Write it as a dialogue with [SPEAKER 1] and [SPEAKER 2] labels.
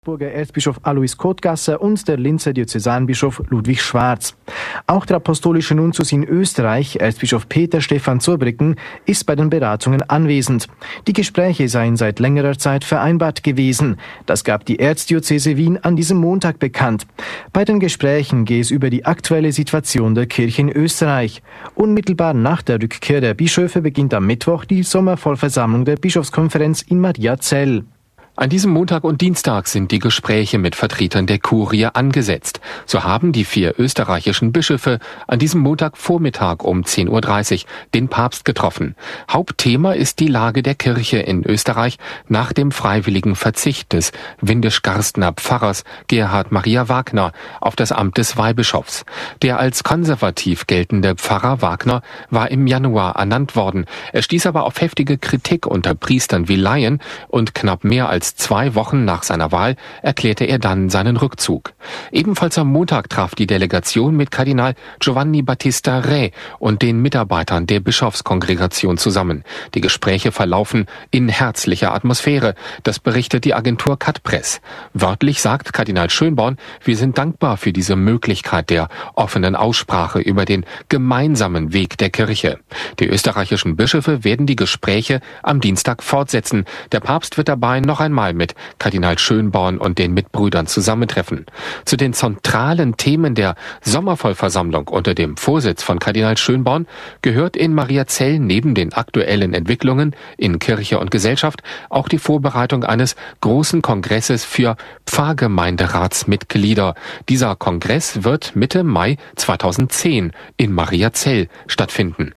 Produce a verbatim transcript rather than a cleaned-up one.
[SPEAKER 1] Burger Erzbischof Alois Kotgasser und der Linzer Diözesanbischof Ludwig Schwarz. Auch der apostolische Nuntius in Österreich, Erzbischof Peter Stephan Zurbriggen, ist bei den Beratungen anwesend. Die Gespräche seien seit längerer Zeit vereinbart gewesen. Das gab die Erzdiözese Wien an diesem Montag bekannt. Bei den Gesprächen gehe es über die aktuelle Situation der Kirche in Österreich. Unmittelbar nach der Rückkehr der Bischöfe beginnt am Mittwoch die Sommervollversammlung der Bischofskonferenz in Mariazell.
[SPEAKER 2] An diesem Montag und Dienstag sind die Gespräche mit Vertretern der Kurie angesetzt. So haben die vier österreichischen Bischöfe an diesem Montagvormittag um zehn Uhr dreißig den Papst getroffen. Hauptthema ist die Lage der Kirche in Österreich nach dem freiwilligen Verzicht des Windisch-Garstener Pfarrers Gerhard Maria Wagner auf das Amt des Weihbischofs. Der als konservativ geltende Pfarrer Wagner war im Januar ernannt worden. Er stieß aber auf heftige Kritik unter Priestern wie Laien und knapp mehr als zwei Wochen nach seiner Wahl erklärte er dann seinen Rückzug. Ebenfalls am Montag traf die Delegation mit Kardinal Giovanni Battista Re und den Mitarbeitern der Bischofskongregation zusammen. Die Gespräche verlaufen in herzlicher Atmosphäre. Das berichtet die Agentur Cat-Press. Wörtlich sagt Kardinal Schönborn, wir sind dankbar für diese Möglichkeit der offenen Aussprache über den gemeinsamen Weg der Kirche. Die österreichischen Bischöfe werden die Gespräche am Dienstag fortsetzen. Der Papst wird dabei noch einmal mit Kardinal Schönborn und den Mitbrüdern zusammentreffen. Zu den zentralen Themen der Sommervollversammlung unter dem Vorsitz von Kardinal Schönborn gehört in Mariazell neben den aktuellen Entwicklungen in Kirche und Gesellschaft auch die Vorbereitung eines großen Kongresses für Pfarrgemeinderatsmitglieder. Dieser Kongress wird Mitte Mai zweitausendzehn in Mariazell stattfinden.